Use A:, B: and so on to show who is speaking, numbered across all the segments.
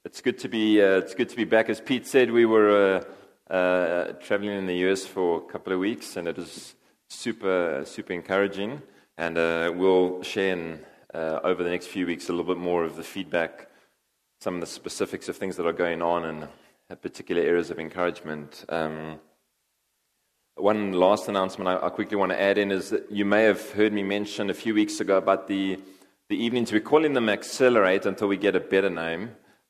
A: It's good to be back. As Pete said, we were traveling in the US for a couple of weeks, and it was super encouraging. And we'll share over the next few weeks a little bit more of the feedback, some of the specifics of things that are going on, and particular areas of encouragement. One last announcement I quickly want to add in is that you may have heard me mention a few weeks ago about the evenings. We're calling them Accelerate until we get a better name.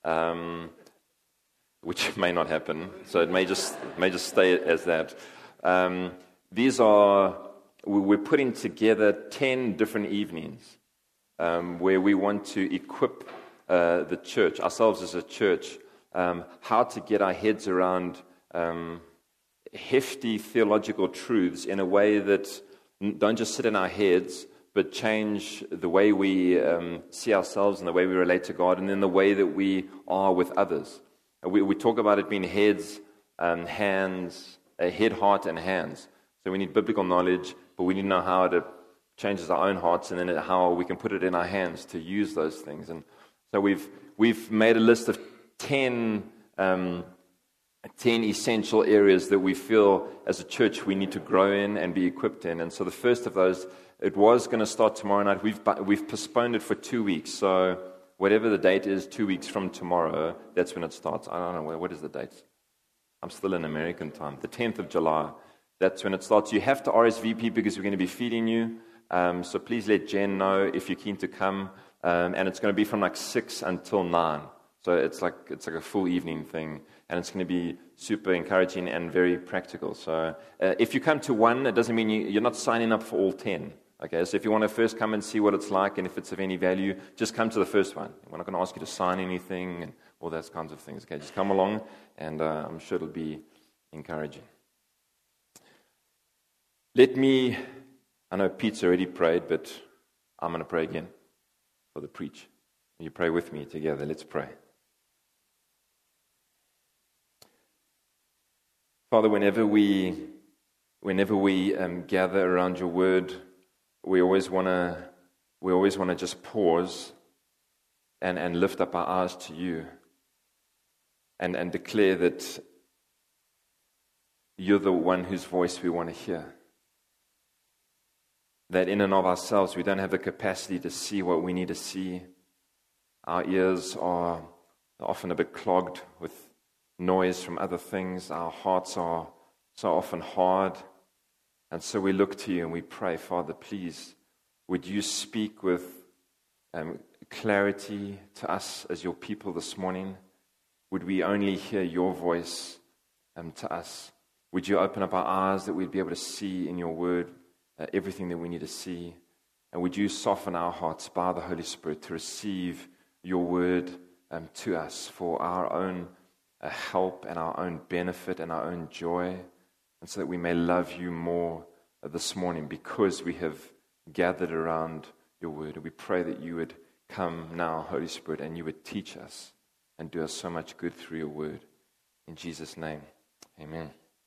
A: Which may not happen, so it may just stay as that. We're putting together 10 different evenings where we want to equip the church, ourselves as a church, how to get our heads around hefty theological truths in a way that don't just sit in our heads, but change the way we see ourselves and the way we relate to God, and then the way that we are with others. We talk about it being heads, hands, head, heart, and hands. So we need biblical knowledge, but we need to know how it changes our own hearts, and then how we can put it in our hands to use those things. And so we've made a list of 10 essential areas that we feel as a church we need to grow in and be equipped in. And so the first of those, it was going to start tomorrow night. We've postponed it for 2 weeks. So whatever the date is, 2 weeks from tomorrow, that's when it starts. I don't know, what is the date? I'm still in American time. The 10th of July, that's when it starts. You have to RSVP because we're going to be feeding you. So please let Jen know if you're keen to come. And it's going to be from like 6 until 9. So it's like a full evening thing. And it's going to be super encouraging and very practical. So if you come to one, it doesn't mean you're not signing up for all 10. Okay, so if you want to first come and see what it's like and if it's of any value, just come to the first one. We're not going to ask you to sign anything and all those kinds of things. Okay, just come along, and I'm sure it'll be encouraging. I know Pete's already prayed, but I'm going to pray again for the preach. You pray with me together. Let's pray. Father, whenever we gather around your word, we always want to just pause and lift up our eyes to you and declare that you're the one whose voice we want to hear. That in and of ourselves we don't have the capacity to see what we need to see. Our ears are often a bit clogged with noise from other things. Our hearts are so often hard. And so we look to you and we pray, Father, please, would you speak with clarity to us as your people this morning? Would we only hear your voice to us? Would you open up our eyes that we'd be able to see in your word everything that we need to see? And would you soften our hearts by the Holy Spirit to receive your word to us for our own help and our own benefit and our own joy, and so that we may love you more this morning because we have gathered around your word. And we pray that you would come now, Holy Spirit, and you would teach us and do us so much good through your word. In Jesus' name, amen.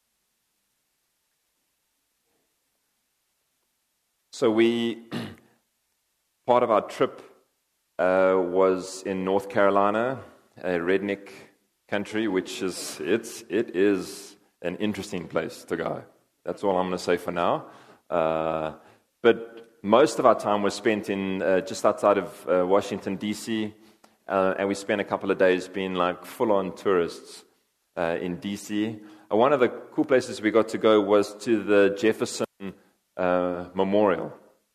A: So part of our trip was in North Carolina, a redneck country, which it is an interesting place to go. That's all I'm going to say for now. But most of our time was spent in just outside of Washington, D.C., and we spent a couple of days being like full-on tourists in D.C. One of the cool places we got to go was to the Jefferson Memorial.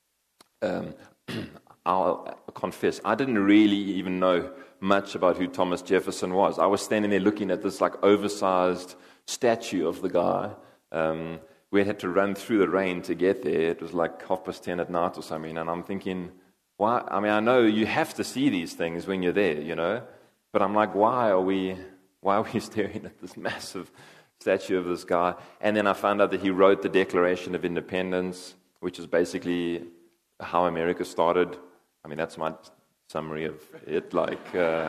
A: I'll confess, I didn't really even know much about who Thomas Jefferson was. I was standing there looking at this like oversized statue of the guy. We had to run through the rain to get there. It was like 10:30 at night or something, and I'm thinking, why? I mean, I know you have to see these things when you're there, you know, but I'm like, why are we staring at this massive statue of this guy? And then I found out that he wrote the Declaration of Independence, which is basically how America started. I mean, that's my summary of it, like,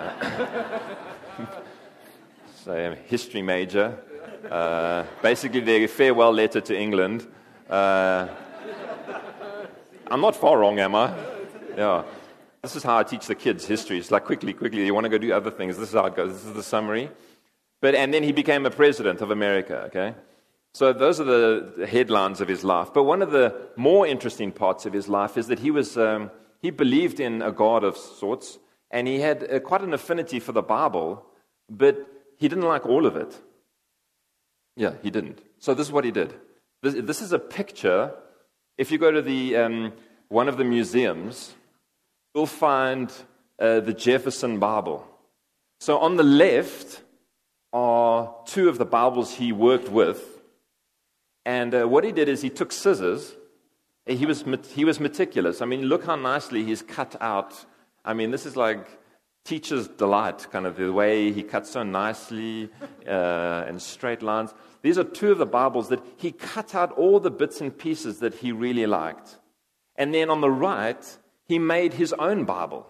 A: so I'm a history major. Basically, their farewell letter to England. I'm not far wrong, am I? Yeah. This is how I teach the kids history. It's like, quickly, you want to go do other things. This is how it goes. This is the summary. And then he became a president of America, okay? So those are the headlines of his life. But one of the more interesting parts of his life is that he believed in a God of sorts, and he had quite an affinity for the Bible, but he didn't like all of it. Yeah, he didn't. So this is what he did. This is a picture. If you go to the one of the museums, you'll find the Jefferson Bible. So on the left are two of the Bibles he worked with. And what he did is he took scissors. He was meticulous. I mean, look how nicely he's cut out. I mean, this is like teacher's delight, kind of the way he cuts so nicely in straight lines. These are two of the Bibles that he cut out all the bits and pieces that he really liked. And then on the right, he made his own Bible.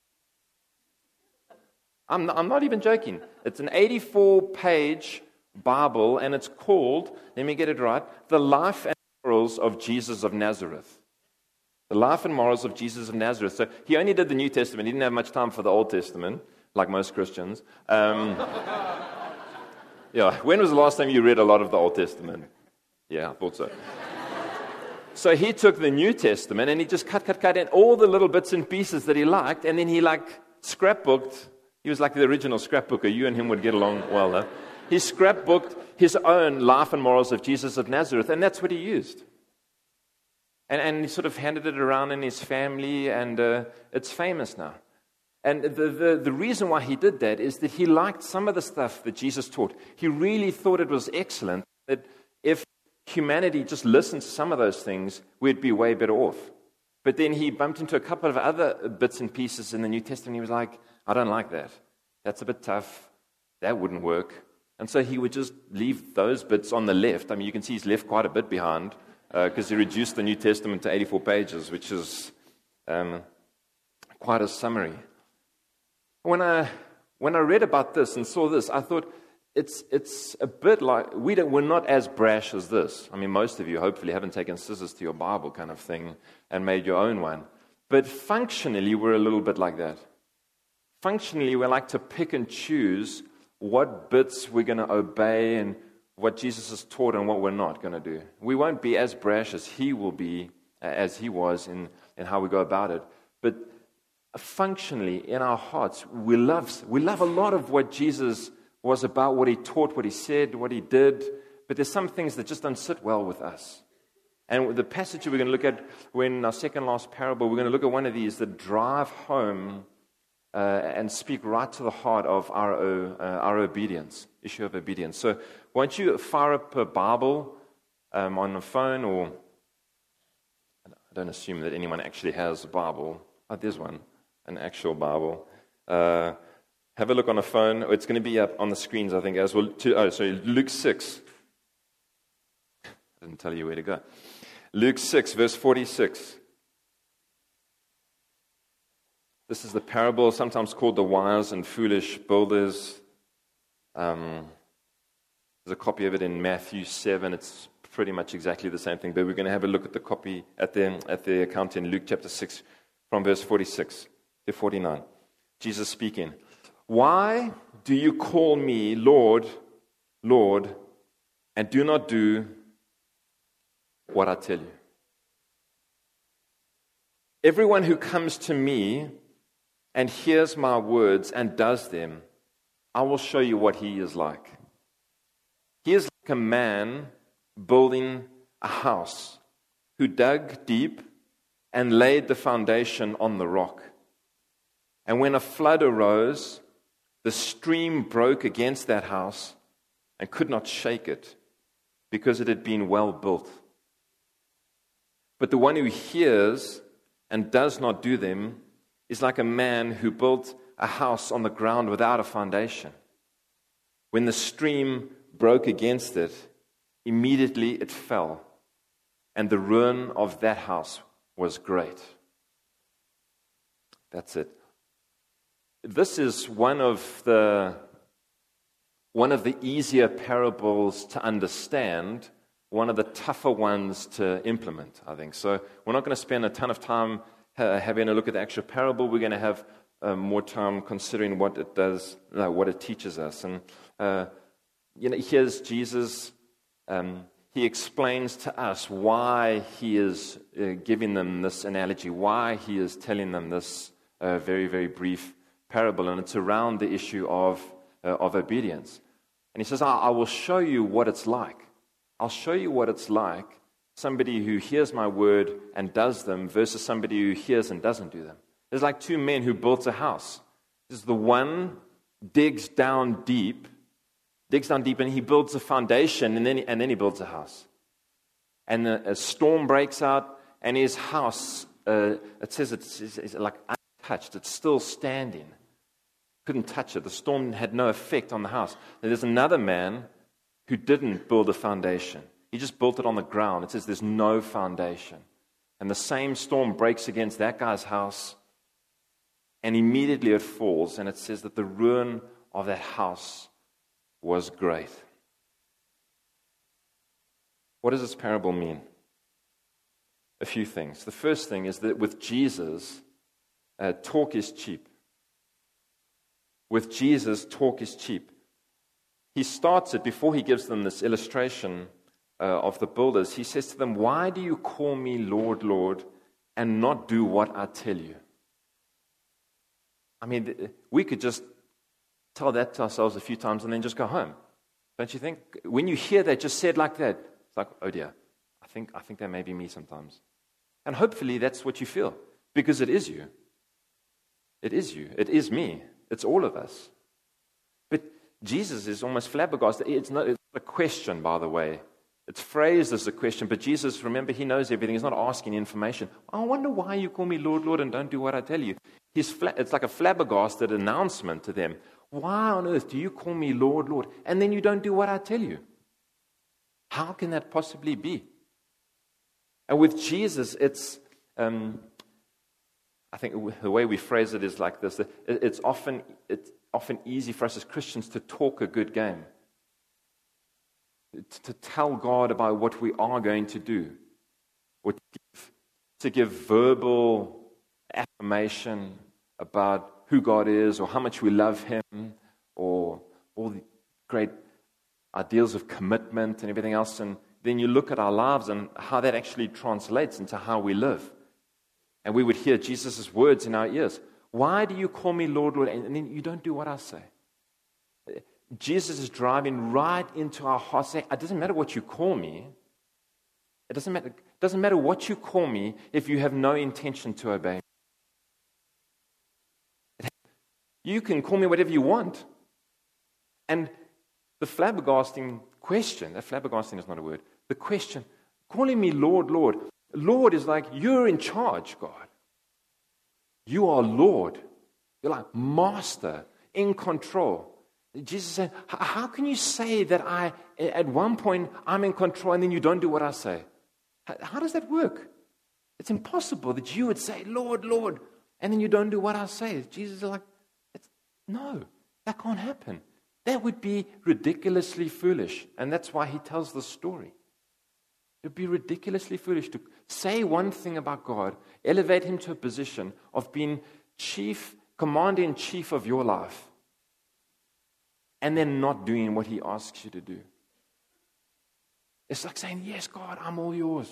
A: I'm not even joking. It's an 84-page Bible, and it's called, let me get it right, The Life and Morals of Jesus of Nazareth. The Life and Morals of Jesus of Nazareth. So he only did the New Testament. He didn't have much time for the Old Testament, like most Christians. Yeah, when was the last time you read a lot of the Old Testament? Yeah, I thought so. So he took the New Testament and he just cut, and all the little bits and pieces that he liked, and then he scrapbooked. He was like the original scrapbooker. You and him would get along well, though. He scrapbooked his own Life and Morals of Jesus of Nazareth, and that's what he used. And he sort of handed it around in his family, and it's famous now. And the reason why he did that is that he liked some of the stuff that Jesus taught. He really thought it was excellent, that if humanity just listened to some of those things, we'd be way better off. But then he bumped into a couple of other bits and pieces in the New Testament. He was like, I don't like that. That's a bit tough. That wouldn't work. And so he would just leave those bits on the left. I mean, you can see he's left quite a bit behind because he reduced the New Testament to 84 pages, which is quite a summary. When I read about this and saw this, I thought it's a bit like we're not as brash as this. I mean, most of you hopefully haven't taken scissors to your Bible kind of thing and made your own one. But functionally, we're a little bit like that. Functionally, we like to pick and choose what bits we're going to obey and what Jesus has taught and what we're not going to do. We won't be as brash as he will be, as he was in how we go about it. But functionally, in our hearts, we love a lot of what Jesus was about, what he taught, what he said, what he did. But there's some things that just don't sit well with us. And the passage we're going to look at when our second last parable, we're going to look at one of these that drive home and speak right to the heart of our obedience, issue of obedience. So why don't you fire up a Bible on a phone, or I don't assume that anyone actually has a Bible. Oh, there's one, an actual Bible. Have a look on a phone. It's going to be up on the screens, I think, as well. Luke 6. I didn't tell you where to go. Luke 6, verse 46. This is the parable, sometimes called the wise and foolish builders. There's a copy of it in Matthew 7. It's pretty much exactly the same thing, but we're going to have a look at the copy at the account in Luke chapter 6, from verse 46 to 49. Jesus speaking. Why do you call me Lord, Lord, and do not do what I tell you? Everyone who comes to me and hears my words and does them, I will show you what he is like. He is like a man building a house who dug deep and laid the foundation on the rock. And when a flood arose, the stream broke against that house and could not shake it because it had been well built. But the one who hears and does not do them is like a man who built a house on the ground without a foundation. When the stream broke against it, immediately it fell, and the ruin of that house was great. That's it. This is one of the easier parables to understand, one of the tougher ones to implement, I think. So we're not going to spend a ton of time having a look at the actual parable. We're going to have more time considering what it does, what it teaches us. And here's Jesus. He explains to us why he is giving them this analogy, why he is telling them this very, very brief parable, and it's around the issue of obedience. And he says, I will show you what it's like. I'll show you what it's like, somebody who hears my word and does them versus somebody who hears and doesn't do them. There's like two men who built a house. This is the one digs down deep, and he builds a foundation, and then he builds a house. And a storm breaks out, and his house, it says it's like untouched. It's still standing. Couldn't touch it. The storm had no effect on the house. And there's another man who didn't build a foundation. He just built it on the ground. It says there's no foundation. And the same storm breaks against that guy's house, and immediately it falls. And it says that the ruin of that house was great. What does this parable mean? A few things. The first thing is that with Jesus, talk is cheap. With Jesus, talk is cheap. He starts it before he gives them this illustration of the builders. He says to them, "Why do you call me Lord, Lord, and not do what I tell you?" I mean, we could just tell that to ourselves a few times and then just go home. Don't you think? When you hear that, just said like that, it's like, oh dear, I think that may be me sometimes. And hopefully that's what you feel, because it is you. It is you. It is me. It's all of us. But Jesus is almost flabbergasted. It's not a question, by the way. It's phrased as a question, but Jesus, remember, he knows everything. He's not asking information. I wonder why you call me Lord, Lord, and don't do what I tell you. It's like a flabbergasted announcement to them. Why on earth do you call me Lord, Lord, and then you don't do what I tell you? How can that possibly be? And with Jesus, it's, I think the way we phrase it is like this. It's often easy for us as Christians to talk a good game, to tell God about what we are going to do, or to give verbal affirmation about who God is, or how much we love Him, or all the great ideals of commitment and everything else. And then you look at our lives and how that actually translates into how we live. And we would hear Jesus' words in our ears. Why do you call me Lord, Lord, and then you don't do what I say? Jesus is driving right into our hearts, saying, it doesn't matter what you call me. It doesn't matter what you call me if you have no intention to obey me. You can call me whatever you want. And the flabbergasting question, flabbergasting is not a word, the question, calling me Lord, Lord, Lord is like, you're in charge, God. You are Lord. You're like master, in control. Jesus said, how can you say that at one point, I'm in control and then you don't do what I say? How does that work? It's impossible that you would say, Lord, Lord, and then you don't do what I say. Jesus is like, no, that can't happen. That would be ridiculously foolish. And that's why he tells the story. It would be ridiculously foolish to say one thing about God, elevate him to a position of being commander-in-chief of your life, and then not doing what he asks you to do. It's like saying, yes, God, I'm all yours.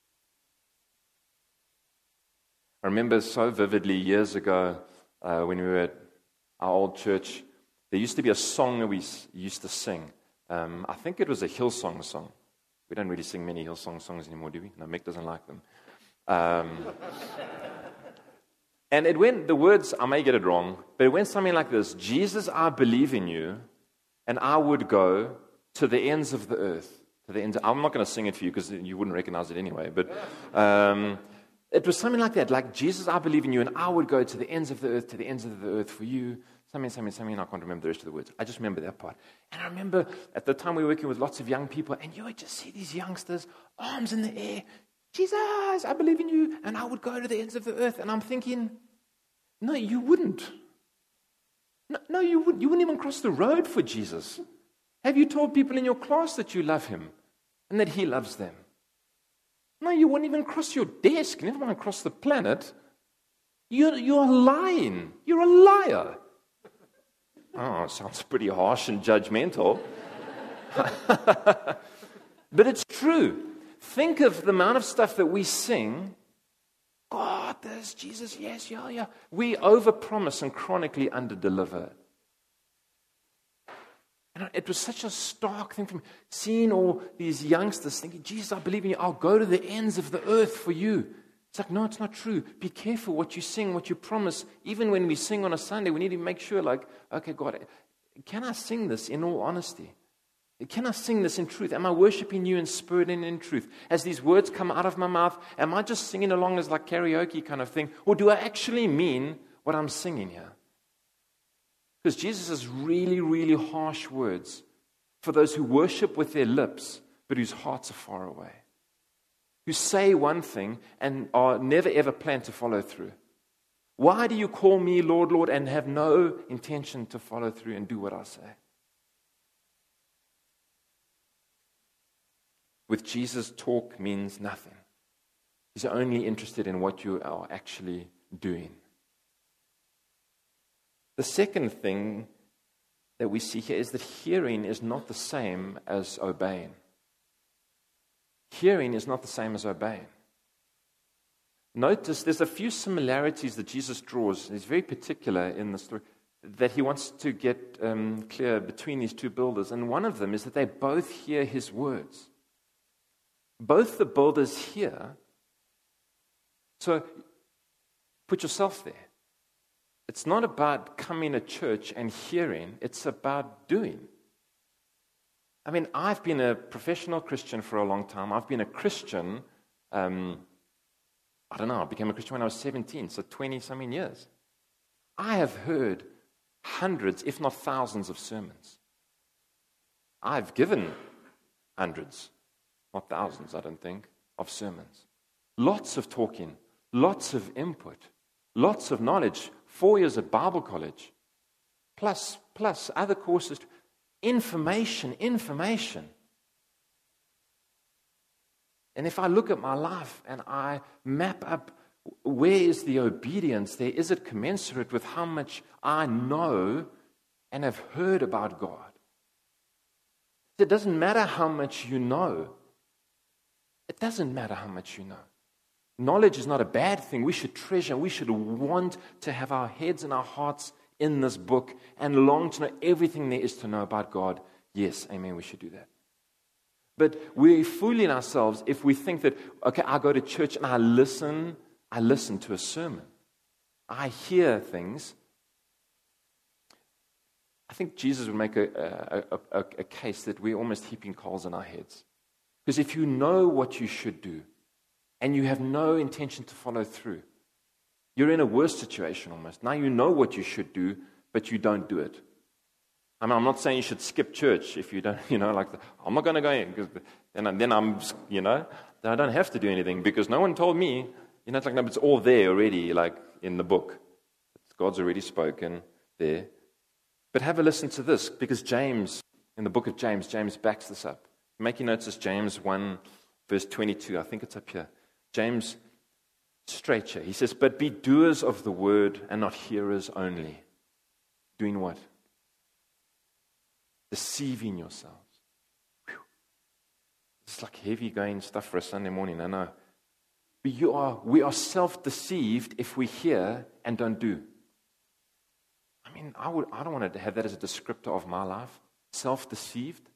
A: I remember so vividly years ago when we were at our old church, there used to be a song that we used to sing. I think it was a Hillsong song. We don't really sing many Hillsong songs anymore, do we? No, Mick doesn't like them. And it went, the words, I may get it wrong, but it went something like this. Jesus, I believe in you, and I would go to the ends of the earth. I'm not going to sing it for you because you wouldn't recognize it anyway. But it was something like that. Like, Jesus, I believe in you, and I would go to the ends of the earth for you. Something, I can't remember the rest of the words. I just remember that part. And I remember at the time we were working with lots of young people, and you would just see these youngsters, arms in the air. Jesus, I believe in you, and I would go to the ends of the earth. And I'm thinking, no, you wouldn't. No, you wouldn't. You wouldn't even cross the road for Jesus. Have you told people in your class that you love him and that he loves them? No, you wouldn't even cross your desk, never mind cross the planet, You're lying. You're a liar. Oh, sounds pretty harsh and judgmental. But it's true. Think of the amount of stuff that we sing. God, this, Jesus, yes, yeah. We overpromise and chronically underdeliver. And it was such a stark thing for me, seeing all these youngsters thinking, Jesus, I believe in you. I'll go to the ends of the earth for you. It's like, no, it's not true. Be careful what you sing, what you promise. Even when we sing on a Sunday, we need to make sure, like, okay, God, can I sing this in all honesty? Can I sing this in truth? Am I worshiping you in spirit and in truth? As these words come out of my mouth, am I just singing along as like karaoke kind of thing? Or do I actually mean what I'm singing here? Because Jesus has really, really harsh words for those who worship with their lips, but whose hearts are far away. Who say one thing and are never ever plan to follow through. Why do you call me Lord, Lord, and have no intention to follow through and do what I say? With Jesus, talk means nothing. He's only interested in what you are actually doing. The second thing that we see here is that hearing is not the same as obeying. Hearing is not the same as obeying. Notice there's a few similarities that Jesus draws. He's very particular in the story that he wants to get clear between these two builders. And one of them is that they both hear his words. Both the builders hear. So put yourself there. It's not about coming to church and hearing. It's about doing. I mean, I've been a professional Christian for a long time. I've been a Christian, I became a Christian when I was 17, so 20-something years. I have heard hundreds, if not thousands, of sermons. I've given hundreds, not thousands, I don't think, of sermons. Lots of talking, lots of input, lots of knowledge. 4 years at Bible college, plus other courses. Information. And if I look at my life and I map up where is the obedience there, is it commensurate with how much I know and have heard about God? It doesn't matter how much you know. It doesn't matter how much you know. Knowledge is not a bad thing. We should treasure. We should want to have our heads and our hearts in this book and long to know everything there is to know about God. Yes, amen, we should do that. But we're fooling ourselves if we think that, okay, I go to church and I listen to a sermon. I hear things. I think Jesus would make a case that we're almost heaping coals in our heads. Because if you know what you should do, and you have no intention to follow through, you're in a worse situation almost. Now you know what you should do, but you don't do it. I mean, I'm not saying you should skip church if you don't, I'm not going to go in, because then I'm, then I don't have to do anything, because no one told me, it's like, no, but it's all there already, like in the book. God's already spoken there. But have a listen to this, because James, in the book of James backs this up. Making notes is James 1, verse 22. I think it's up here. James, straight here. He says, but be doers of the word and not hearers only. Doing what? Deceiving yourselves. Whew. It's like heavy going stuff for a Sunday morning, I know. But we are self-deceived if we hear and don't do. I mean, I don't want to have that as a descriptor of my life. Self-deceived.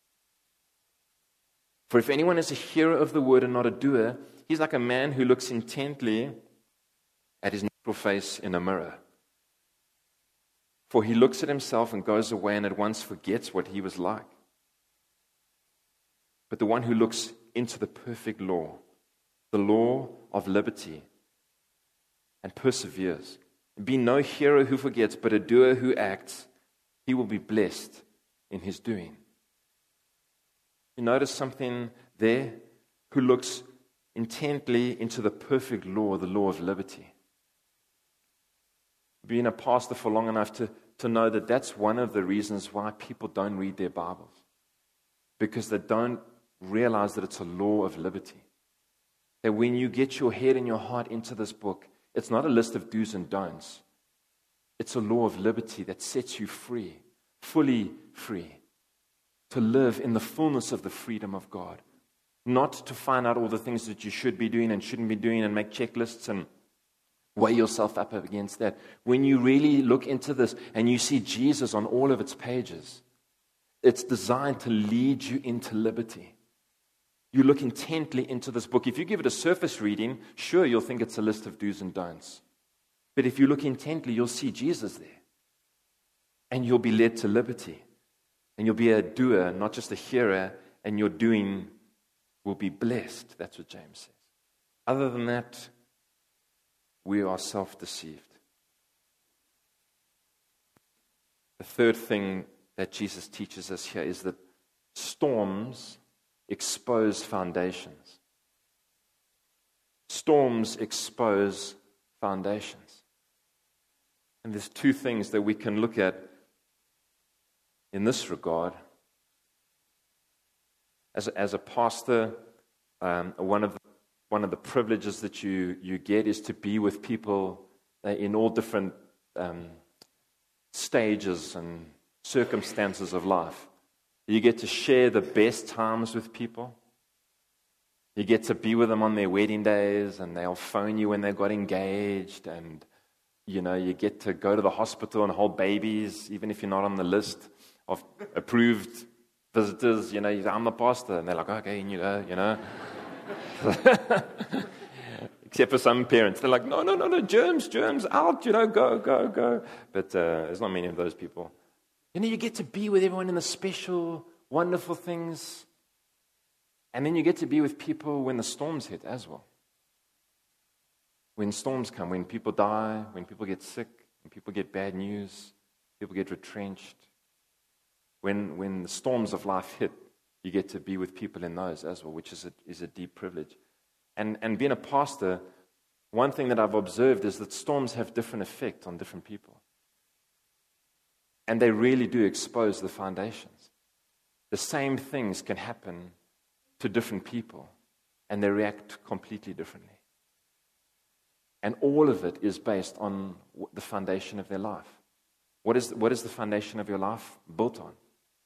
A: For if anyone is a hearer of the word and not a doer, he's like a man who looks intently at his natural face in a mirror. For he looks at himself and goes away and at once forgets what he was like. But the one who looks into the perfect law, the law of liberty, and perseveres, be no hearer who forgets, but a doer who acts, he will be blessed in his doing. You notice something there? Who looks intently into the perfect law, the law of liberty. Being a pastor for long enough to know that that's one of the reasons why people don't read their Bibles. Because they don't realize that it's a law of liberty. That when you get your head and your heart into this book, It's not a list of do's and don'ts. It's a law of liberty that sets you free, fully free, to live in the fullness of the freedom of God. Not to find out all the things that you should be doing and shouldn't be doing and make checklists and weigh yourself up against that. When you really look into this and you see Jesus on all of its pages, it's designed to lead you into liberty. You look intently into this book. If you give it a surface reading, sure, you'll think it's a list of do's and don'ts. But if you look intently, you'll see Jesus there. And you'll be led to liberty. And you'll be a doer, not just a hearer, and your doing will be blessed. That's what James says. Other than that, we are self-deceived. The third thing that Jesus teaches us here is that storms expose foundations. Storms expose foundations. And there's two things that we can look at in this regard. As a pastor, one of the privileges that you get is to be with people in all different stages and circumstances of life. You get to share the best times with people. You get to be with them on their wedding days, and they'll phone you when they got engaged, and you get to go to the hospital and hold babies, even if you're not on the list of approved visitors. I'm the pastor, and they're like, okay, Except for some parents, they're like, no, germs out, go. But there's not many of those people. You get to be with everyone in the special, wonderful things. And then you get to be with people when the storms hit as well. When storms come, when people die, when people get sick, when people get bad news, people get retrenched. When the storms of life hit, you get to be with people in those as well, which is a deep privilege. And being a pastor, one thing that I've observed is that storms have different effect on different people. And they really do expose the foundations. The same things can happen to different people, and they react completely differently. And all of it is based on the foundation of their life. What is the foundation of your life built on?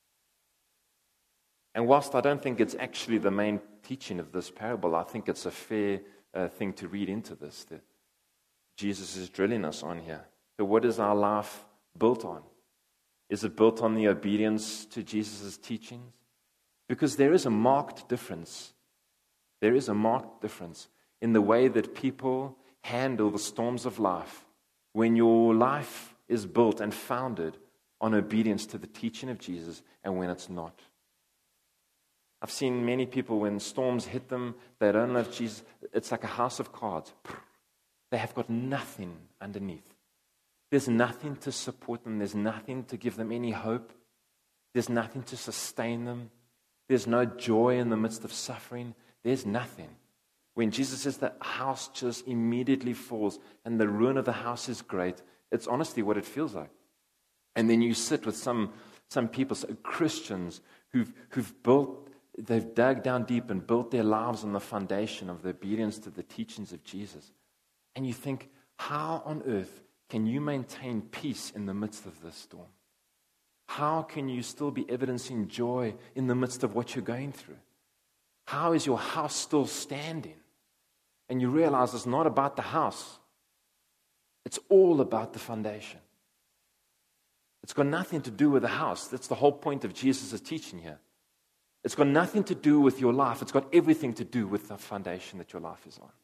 A: And whilst I don't think it's actually the main teaching of this parable, I think it's a fair thing to read into this, that Jesus is drilling us on here. So what is our life built on? Is it built on the obedience to Jesus' teachings? Because there is a marked difference. There is a marked difference in the way that people handle the storms of life when your life is built and founded on obedience to the teaching of Jesus and when it's not. I've seen many people, when storms hit them, they don't love Jesus. It's like a house of cards. They have got nothing underneath. There's nothing to support them. There's nothing to give them any hope. There's nothing to sustain them. There's no joy in the midst of suffering. There's nothing. When Jesus says the house just immediately falls and the ruin of the house is great, it's honestly what it feels like. And then you sit with some people, Christians, they've dug down deep and built their lives on the foundation of the obedience to the teachings of Jesus. And you think, how on earth can you maintain peace in the midst of this storm? How can you still be evidencing joy in the midst of what you're going through? How is your house still standing? And you realize it's not about the house. It's all about the foundation. It's got nothing to do with the house. That's the whole point of Jesus' teaching here. It's got nothing to do with your life. It's got everything to do with the foundation that your life is on.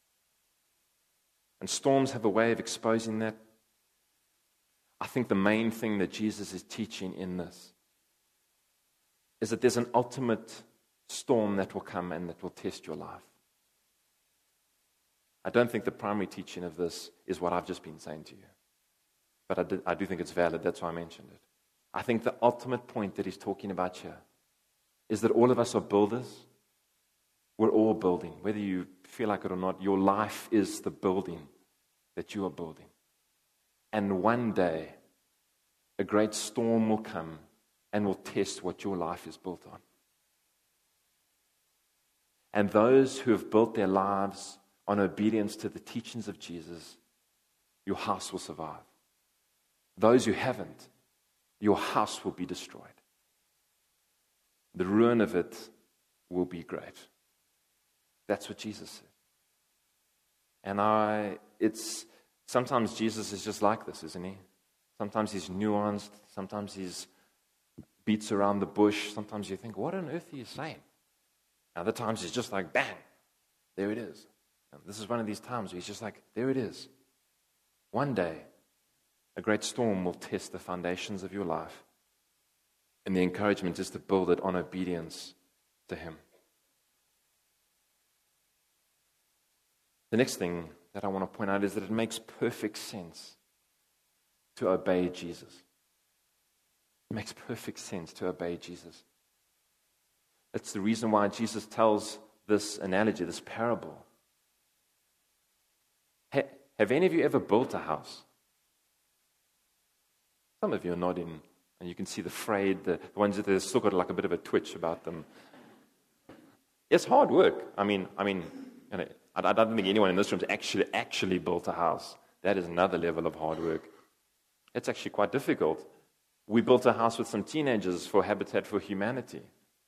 A: And storms have a way of exposing that. I think the main thing that Jesus is teaching in this is that there's an ultimate storm that will come and that will test your life. I don't think the primary teaching of this is what I've just been saying to you. But I do think it's valid. That's why I mentioned it. I think the ultimate point that he's talking about here is that all of us are builders. We're all building. Whether you feel like it or not, your life is the building that you are building. And one day, a great storm will come and will test what your life is built on. And those who have built their lives on obedience to the teachings of Jesus your house will survive. Those who haven't, your house will be destroyed. The ruin of it will be great. That's what Jesus said. And sometimes Jesus is just like this, isn't he? Sometimes he's nuanced. Sometimes he's beats around the bush. Sometimes you think, what on earth are you saying? Other times he's just like, bang, there it is. And this is one of these times where he's just like, there it is. One day, a great storm will test the foundations of your life. And the encouragement is to build it on obedience to him. The next thing that I want to point out is that it makes perfect sense to obey Jesus. It makes perfect sense to obey Jesus. That's the reason why Jesus tells this analogy, this parable. Have any of you ever built a house? Some of you are nodding, and you can see the frayed, the ones that have still got like a bit of a twitch about them. It's hard work. I mean, I don't think anyone in this room has actually built a house. That is another level of hard work. It's actually quite difficult. We built a house with some teenagers for Habitat for Humanity.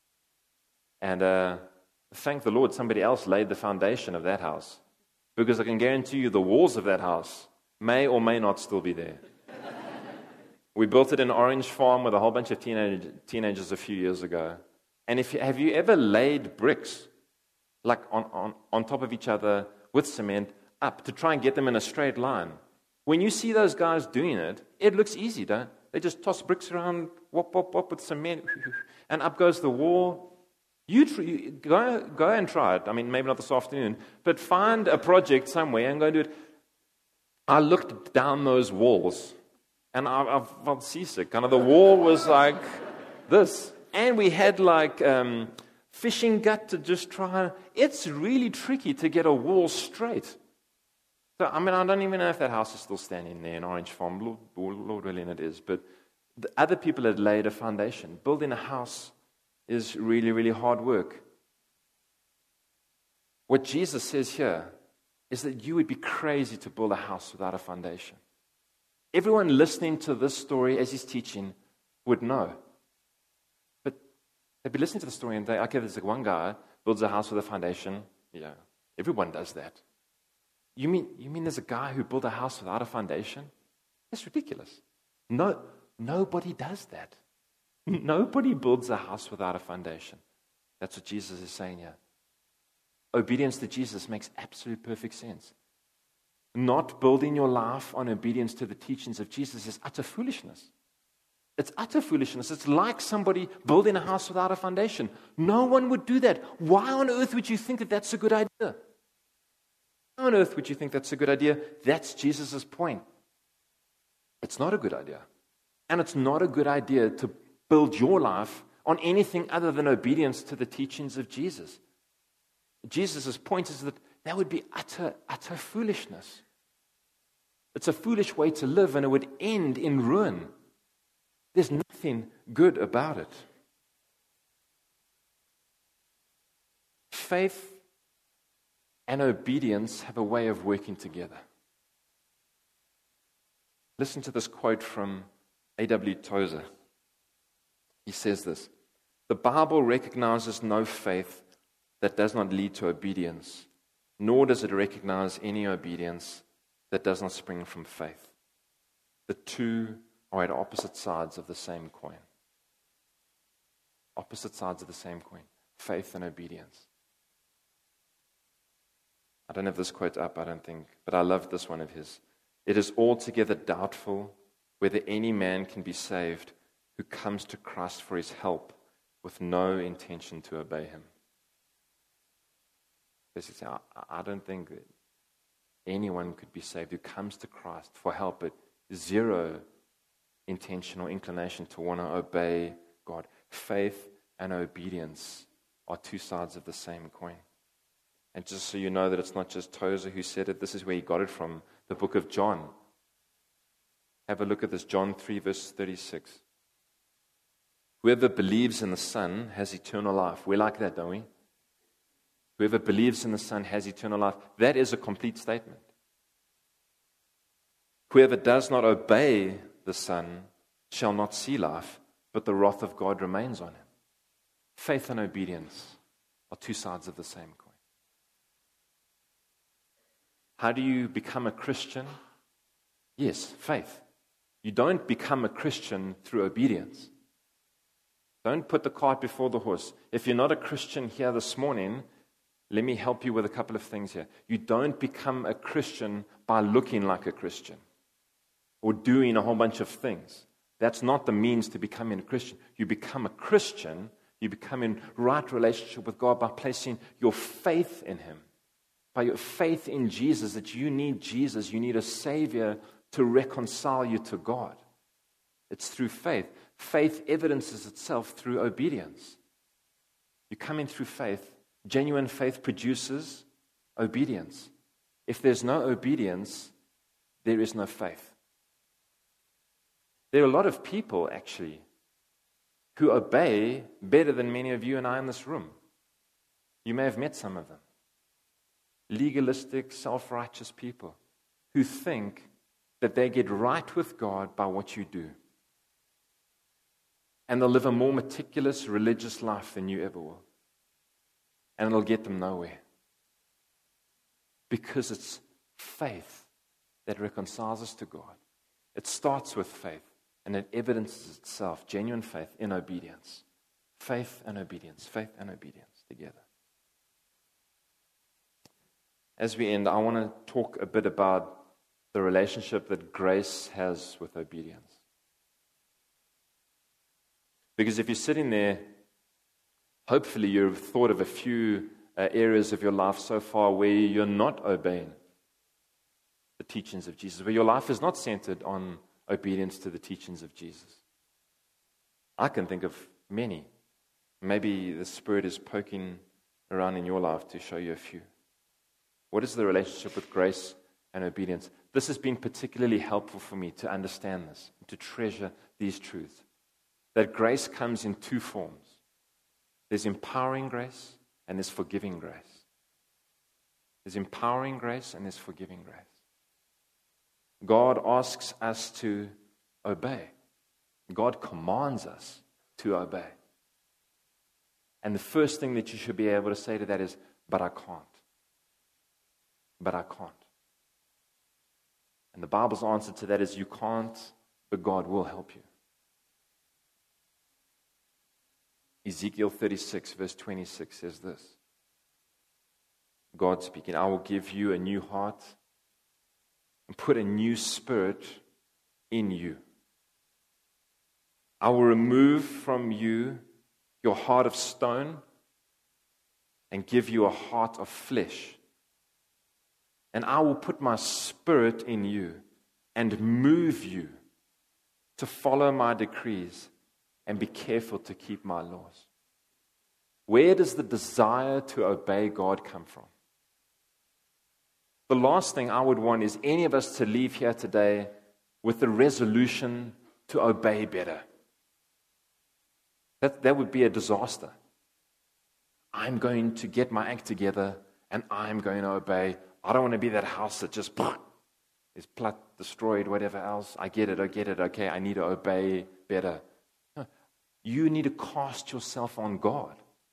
A: And thank the Lord, somebody else laid the foundation of that house. Because I can guarantee you the walls of that house may or may not still be there. We built it in Orange Farm with a whole bunch of teenagers a few years ago. And have you ever laid bricks like on top of each other with cement up to try and get them in a straight line? When you see those guys doing it, it looks easy, don't it? They just toss bricks around, whop, whop, whop with cement, and up goes the wall. You go and try it. I mean, maybe not this afternoon, but find a project somewhere and go do it. I looked down those walls, and I felt seasick. Kind of the wall was like this. And we had like fishing gut to just try. It's really tricky to get a wall straight. So, I mean, I don't even know if that house is still standing there in Orange Farm. Lord willing it is. But the other people had laid a foundation. Building a house is really, really hard work. What Jesus says here is that you would be crazy to build a house without a foundation. Everyone listening to this story as he's teaching would know. But they'd be listening to the story and they, okay, there's like one guy builds a house with a foundation. Yeah, everyone does that. You mean there's a guy who built a house without a foundation? That's ridiculous. No, nobody does that. Nobody builds a house without a foundation. That's what Jesus is saying here. Obedience to Jesus makes absolute perfect sense. Not building your life on obedience to the teachings of Jesus is utter foolishness. It's utter foolishness. It's like somebody building a house without a foundation. No one would do that. Why on earth would you think that that's a good idea? Why on earth would you think that's a good idea? That's Jesus' point. It's not a good idea. And it's not a good idea to build your life on anything other than obedience to the teachings of Jesus. Jesus' point is that would be utter foolishness. It's a foolish way to live, and it would end in ruin. There's nothing good about it. Faith and obedience have a way of working together. Listen to this quote from A.W. Tozer. He says this: "The Bible recognizes no faith that does not lead to obedience, nor does it recognize any obedience that does not spring from faith. The two are at opposite sides of the same coin." Opposite sides of the same coin. Faith and obedience. I don't have this quote up, I don't think, but I love this one of his. "It is altogether doubtful whether any man can be saved who comes to Christ for his help with no intention to obey him." Basically, I don't think that anyone could be saved who comes to Christ for help, but zero intention or inclination to want to obey God. Faith and obedience are two sides of the same coin. And just so you know that it's not just Tozer who said it, this is where he got it from, the book of John. Have a look at this, John 3, verse 36. "Whoever believes in the Son has eternal life." We're like that, don't we? Whoever believes in the Son has eternal life. That is a complete statement. Whoever does not obey the Son shall not see life, but the wrath of God remains on him. Faith and obedience are two sides of the same coin. How do you become a Christian? Yes, faith. You don't become a Christian through obedience. Don't put the cart before the horse. If you're not a Christian here this morning, let me help you with a couple of things here. You don't become a Christian by looking like a Christian or doing a whole bunch of things. That's not the means to becoming a Christian. You become a Christian, you become in right relationship with God by placing your faith in Him. By your faith in Jesus, that you need Jesus, you need a Savior to reconcile you to God. It's through faith. Faith evidences itself through obedience. You come in through faith. Genuine faith produces obedience. If there's no obedience, there is no faith. There are a lot of people, actually, who obey better than many of you and I in this room. You may have met some of them. Legalistic, self-righteous people who think that they get right with God by what you do. And they'll live a more meticulous religious life than you ever will. And it'll get them nowhere. Because it's faith that reconciles us to God. It starts with faith, and it evidences itself, genuine faith, in obedience. Faith and obedience together. As we end, I want to talk a bit about the relationship that grace has with obedience. Because if you're sitting there, hopefully you've thought of a few areas of your life so far where you're not obeying the teachings of Jesus, where your life is not centered on obedience to the teachings of Jesus. I can think of many. Maybe the Spirit is poking around in your life to show you a few. What is the relationship with grace and obedience? This has been particularly helpful for me to understand this, to treasure these truths. That grace comes in two forms. There's empowering grace and there's forgiving grace. There's empowering grace and there's forgiving grace. God asks us to obey. God commands us to obey. And the first thing that you should be able to say to that is, but I can't. But I can't. And the Bible's answer to that is, you can't, but God will help you. Ezekiel 36 verse 26 says this. God speaking, I will give you a new heart and put a new spirit in you. I will remove from you your heart of stone and give you a heart of flesh. And I will put my spirit in you and move you to follow my decrees and be careful to keep my laws. Where does the desire to obey God come from? The last thing I would want is any of us to leave here today with the resolution to obey better. That would be a disaster. I'm going to get my act together and I'm going to obey. I don't want to be that house that just is destroyed, whatever else. I get it, okay, I need to obey better. No, you need to cast yourself on God.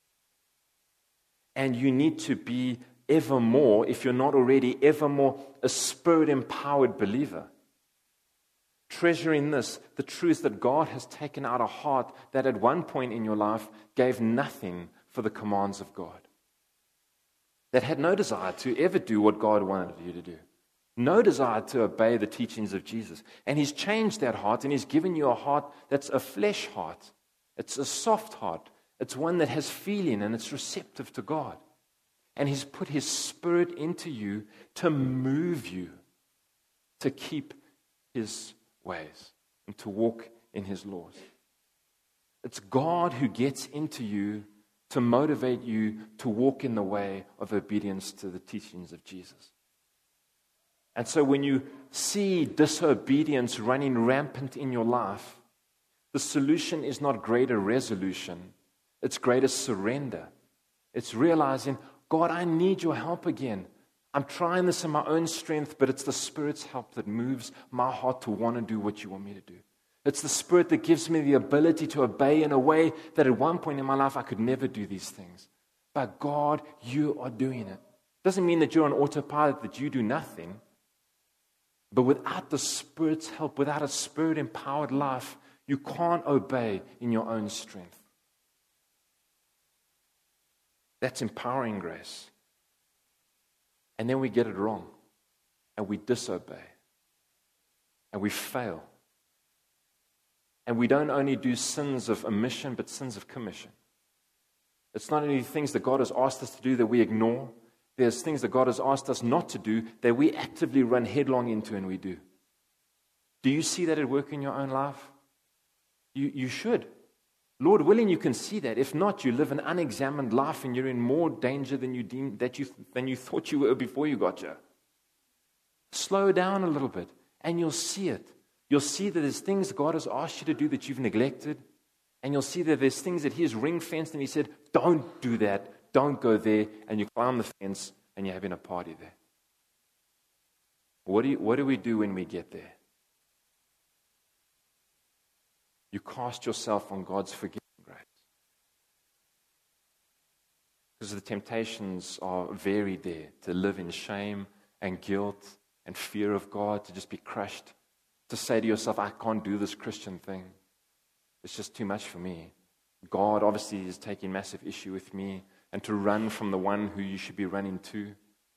A: And you need to be ever more, if you're not already, ever more a Spirit-empowered believer. Treasuring this, the truth that God has taken out a heart that at one point in your life gave nothing for the commands of God. That had no desire to ever do what God wanted you to do. No desire to obey the teachings of Jesus. And He's changed that heart and He's given you a heart that's a flesh heart. It's a soft heart. It's one that has feeling and it's receptive to God. And He's put His Spirit into you to move you to keep His ways and to walk in His laws. It's God who gets into you to motivate you to walk in the way of obedience to the teachings of Jesus. And so when you see disobedience running rampant in your life, the solution is not greater resolution, it's greater surrender. It's realizing, God, I need your help again. I'm trying this in my own strength, but it's the Spirit's help that moves my heart to want to do what you want me to do. It's the Spirit that gives me the ability to obey in a way that at one point in my life I could never do these things. But God, you are doing it. Doesn't mean that you're on autopilot, that you do nothing. But without the Spirit's help, without a Spirit-empowered life, you can't obey in your own strength. That's empowering grace. And then we get it wrong. And we disobey. And we fail. And we don't only do sins of omission, but sins of commission. It's not only things that God has asked us to do that we ignore. There's things that God has asked us not to do that we actively run headlong into and we do. Do you see that at work in your own life? You should. Lord willing, you can see that. If not, you live an unexamined life and you're in more danger than you thought you were before you got here. Slow down a little bit and you'll see it. You'll see that there's things God has asked you to do that you've neglected. And you'll see that there's things that He has ring-fenced and He said, don't do that. Don't go there. And you climb the fence and you're having a party there. What do we do when we get there? You cast yourself on God's forgiving grace. Because the temptations are varied there. To live in shame and guilt and fear of God. To just be crushed. To say to yourself, I can't do this Christian thing. It's just too much for me. God obviously is taking massive issue with me. And to run from the one who you should be running to.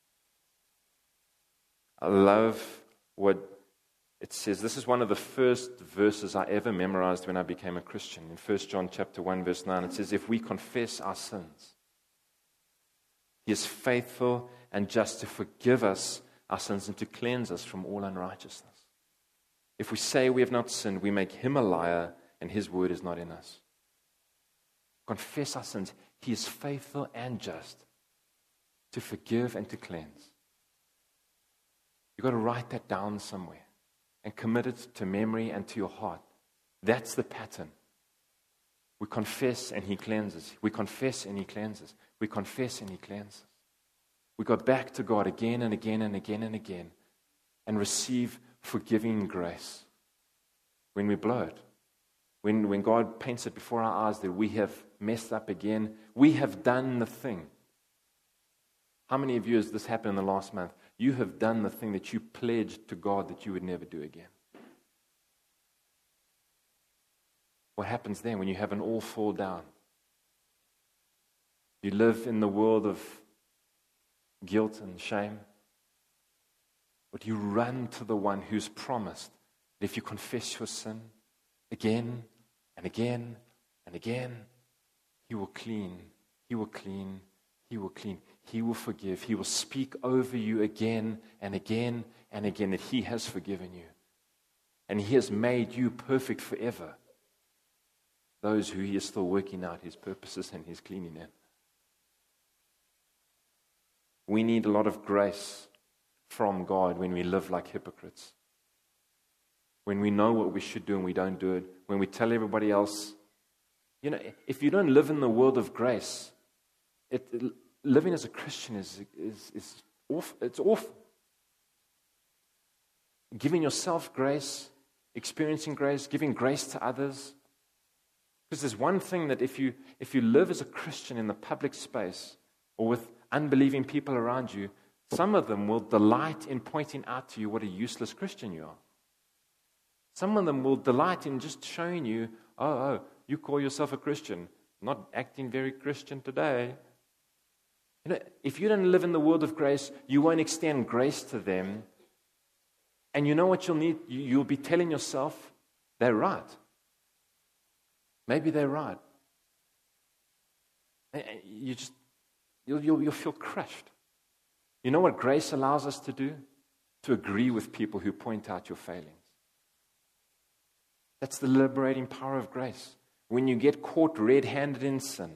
A: I love what it says. This is one of the first verses I ever memorized when I became a Christian. In 1 John chapter 1 verse 9 it says, if we confess our sins, He is faithful and just to forgive us our sins and to cleanse us from all unrighteousness. If we say we have not sinned, we make Him a liar and His word is not in us. Confess our sins. He is faithful and just to forgive and to cleanse. You've got to write that down somewhere and commit it to memory and to your heart. That's the pattern. We confess and He cleanses. We confess and He cleanses. We confess and He cleanses. We go back to God again and again and again and again and receive forgiving grace when we blow it. When God paints it before our eyes that we have messed up again, we have done the thing. How many of you has this happened in the last month? You have done the thing that you pledged to God that you would never do again. What happens then when you have an all fall down? You live in the world of guilt and shame. But you run to the one who's promised that if you confess your sin again and again and again, He will clean, He will clean, He will clean, He will forgive, He will speak over you again and again and again that He has forgiven you. And He has made you perfect forever. Those who He is still working out His purposes and His cleaning in. We need a lot of grace from God when we live like hypocrites. When we know what we should do and we don't do it. When we tell everybody else. You know, if you don't live in the world of grace, living as a Christian is awful. It's awful. Giving yourself grace, experiencing grace, giving grace to others. Because there's one thing that if you live as a Christian in the public space or with unbelieving people around you, some of them will delight in pointing out to you what a useless Christian you are. Some of them will delight in just showing you, oh, you call yourself a Christian, not acting very Christian today. You know, if you don't live in the world of grace, you won't extend grace to them. And you know what you'll need? You'll be telling yourself, they're right. Maybe they're right. You'll feel crushed. You know what grace allows us to do? To agree with people who point out your failings. That's the liberating power of grace. When you get caught red-handed in sin,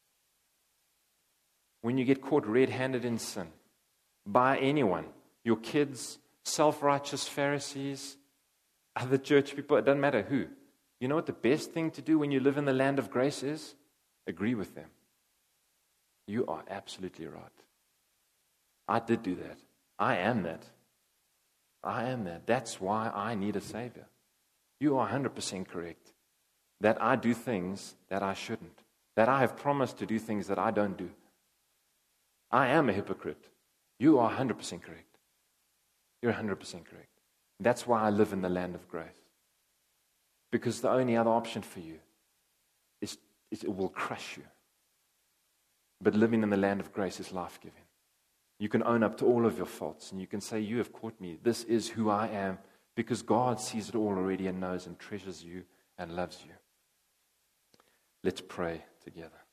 A: by anyone, your kids, self-righteous Pharisees, other church people, it doesn't matter who. You know what the best thing to do when you live in the land of grace is? Agree with them. You are absolutely right. I did do that. I am that. I am that. That's why I need a Savior. You are 100% correct. That I do things that I shouldn't. That I have promised to do things that I don't do. I am a hypocrite. You are 100% correct. You're 100% correct. That's why I live in the land of grace. Because the only other option for you is it will crush you. But living in the land of grace is life-giving. You can own up to all of your faults, and you can say, you have caught me. This is who I am, because God sees it all already and knows and treasures you and loves you. Let's pray together.